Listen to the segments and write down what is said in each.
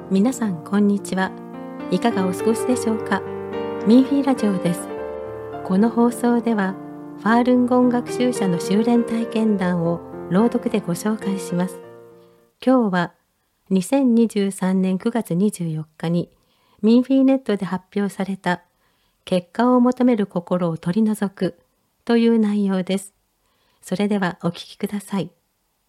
皆さんこんにちは。いかがお過ごしでしょうか。ミーフィーラジオです。この放送ではファールンゴン学習者の修練体験談を朗読でご紹介します。今日は2023年9月24日にミーフィーネットで発表された結果を求める心を取り除くという内容です。それではお聞きください。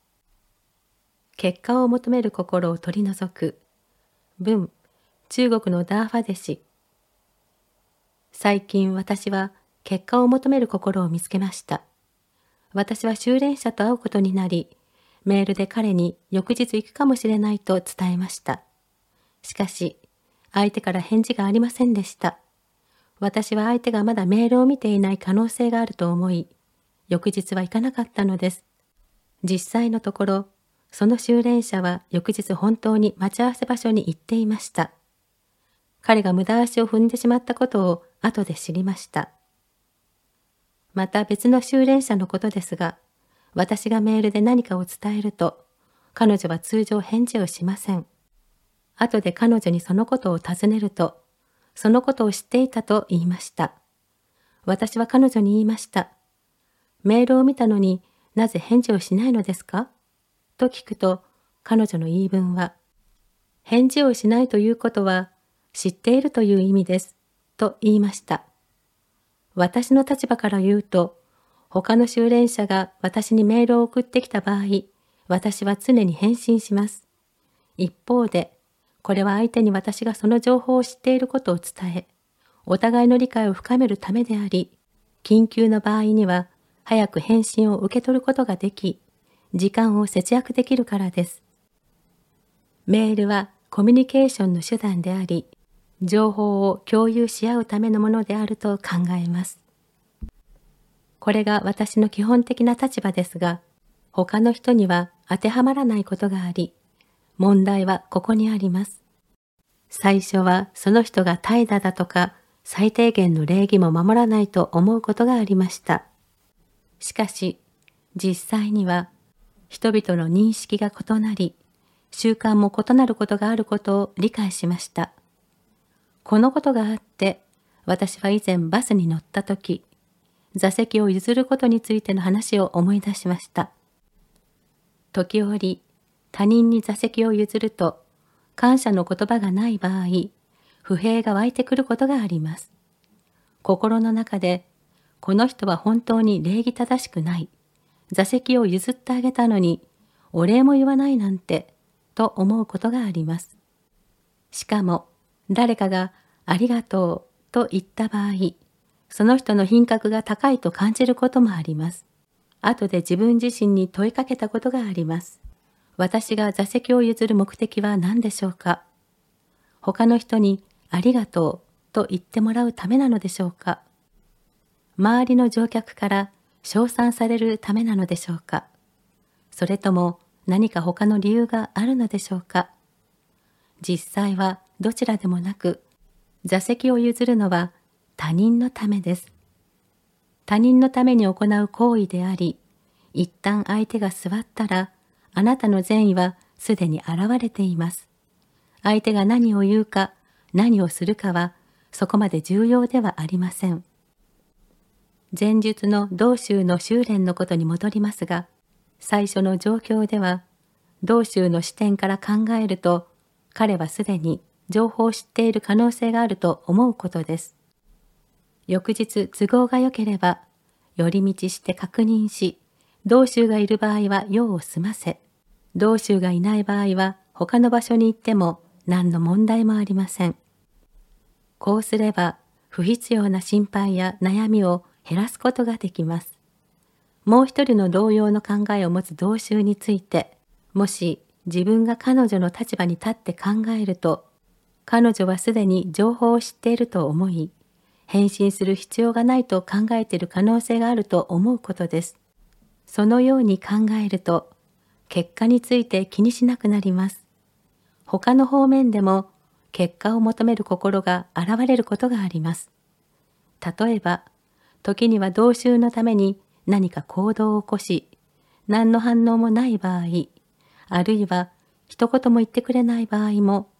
結果を求める心を取り除く。文、中国のダーファ弟子。最近私は結果を求める心を見つけました。私は修練者と会うことになり、メールで彼に翌日行くかもしれないと伝えました。しかし、相手から返事がありませんでした。私は相手がまだメールを見ていない可能性があると思い、翌日は行かなかったのです。実際のところ、その修練者は翌日本当に待ち合わせ場所に行っていました。彼が無駄足を踏んでしまったことを後で知りました。また別の修練者のことですが、私がメールで何かを伝えると、彼女は通常返事をしません。後で彼女にそのことを尋ねると、そのことを知っていたと言いました。私は彼女に言いました。メールを見たのになぜ返事をしないのですかと聞くと、彼女の言い分は、返事をしないということは、知っているという意味です、と言いました。私の立場から言うと、他の修練者が私にメールを送ってきた場合、私は常に返信します。一方で、これは相手に私がその情報を知っていることを伝え、お互いの理解を深めるためであり、緊急の場合には、早く返信を受け取ることができ、時間を節約できるからです。メールはコミュニケーションの手段であり、情報を共有し合うためのものであると考えます。これが私の基本的な立場ですが、他の人には当てはまらないことがあり、問題はここにあります。最初はその人が怠惰だとか、最低限の礼儀も守らないと思うことがありました。しかし、実際には、人々の認識が異なり、習慣も異なることがあることを理解しました。このことがあって、私は以前バスに乗ったとき、座席を譲ることについての話を思い出しました。時折、他人に座席を譲ると、感謝の言葉がない場合、不平が湧いてくることがあります。心の中で、この人は本当に礼儀正しくない。座席を譲ってあげたのに、お礼も言わないなんて、と思うことがあります。しかも、誰かがありがとうと言った場合、その人の品格が高いと感じることもあります。後で自分自身に問いかけたことがあります。私が座席を譲る目的は何でしょうか。他の人にありがとうと言ってもらうためなのでしょうか。周りの乗客から称賛されるためなのでしょうか。それとも何か他の理由があるのでしょうか。実際はどちらでもなく、座席を譲るのは他人のためです。他人のために行う行為であり、一旦相手が座ったら、あなたの善意はすでに現れています。相手が何を言うか、何をするかは、そこまで重要ではありません。前述の道州の修練のことに戻りますが、最初の状況では、道州の視点から考えると、彼はすでに情報を知っている可能性があると思うことです。翌日都合が良ければ、寄り道して確認し、道州がいる場合は用を済ませ、道州がいない場合は他の場所に行っても何の問題もありません。こうすれば、不必要な心配や悩みを減らすことができます。もう一人の同様の考えを持つ同州について、もし自分が彼女の立場に立って考えると、彼女はすでに情報を知っていると思い、返信する必要がないと考えている可能性があると思うことです。そのように考えると、結果について気にしなくなります。他の方面でも、結果を求める心が現れることがあります。例えば、時には同州のために何か行動を起こし、何の反応もない場合、あるいは一言も言ってくれない場合も、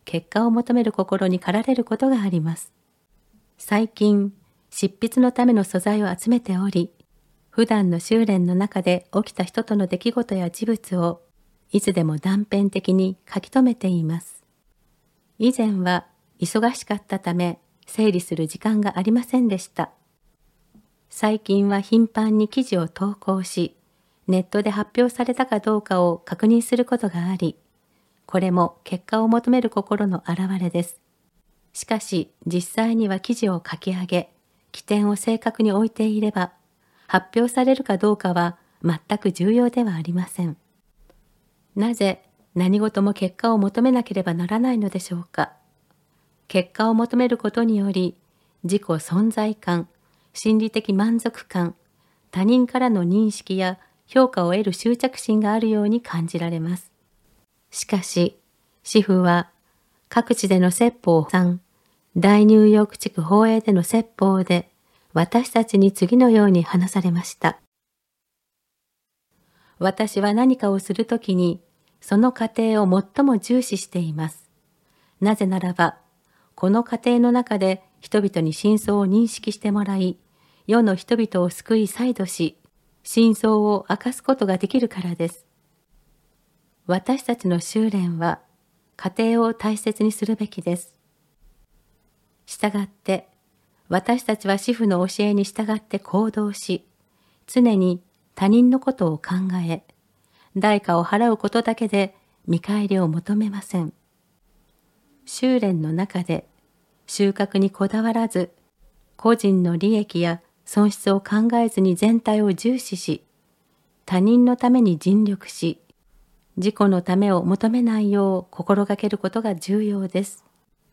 結果を求める心に駆られることがあります。最近、執筆のための素材を集めており、普段の修練の中で起きた人との出来事や事物をいつでも断片的に書き留めています。以前は忙しかったため整理する時間がありませんでした。最近は頻繁に記事を投稿し、ネットで発表されたかどうかを確認することがあり、これも結果を求める心の表れです。しかし実際には記事を書き上げ、起点を正確に置いていれば、発表されるかどうかは全く重要ではありません。なぜ何事も結果を求めなければならないのでしょうか。結果を求めることにより、自己存在感、心理的満足感、他人からの認識や評価を得る執着心があるように感じられます。しかし、師父は各地での説法大ニューヨーク地区法営での説法で私たちに次のように話されました。私は何かをするときにその過程を最も重視しています。なぜならば、この過程の中で人々に真相を認識してもらい、世の人々を救い再度し、真相を明かすことができるからです。私たちの修練は、過程を大切にするべきです。したがって、私たちは師父の教えに従って行動し、常に他人のことを考え、代価を払うことだけで見返りを求めません。修練の中で収穫にこだわらず、個人の利益や損失を考えずに全体を重視し、他人のために尽力し、自己のためを求めないよう心がけることが重要です。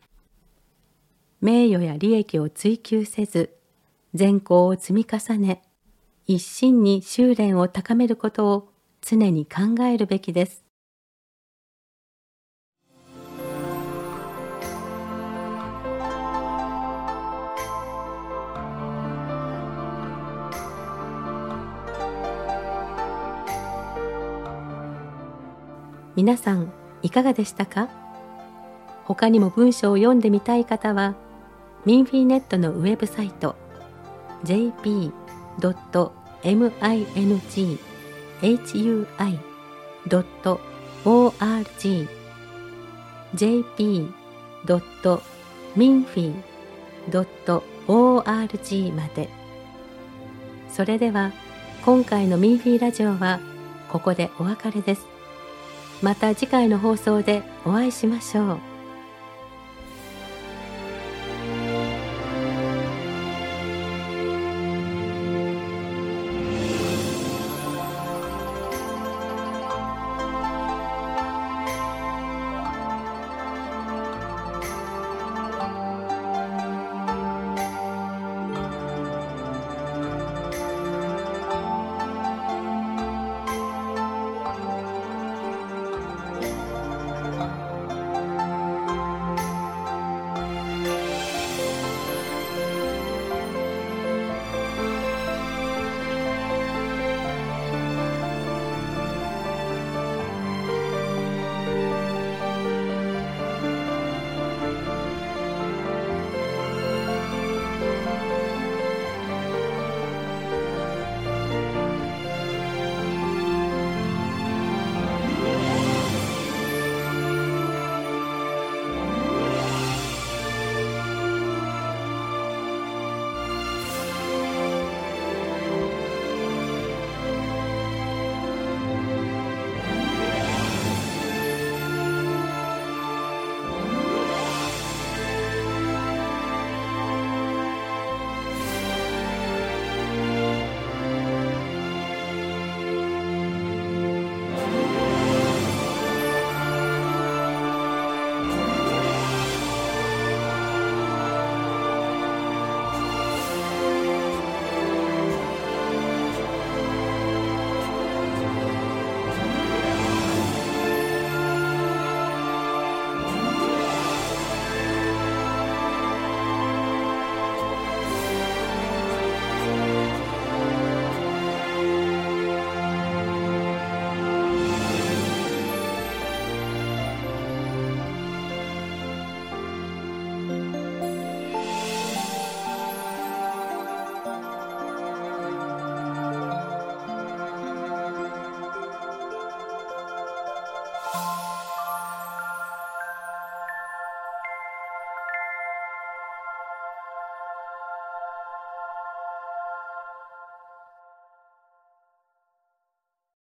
名誉や利益を追求せず、善行を積み重ね、一心に修練を高めることを常に考えるべきです。皆さんいかがでしたか？他にも文章を読んでみたい方は、ミンフィーネットのウェブサイト jp.minghui.org jp.minfi.org まで。それでは今回のミンフィーラジオはここでお別れです。また次回の放送でお会いしましょう。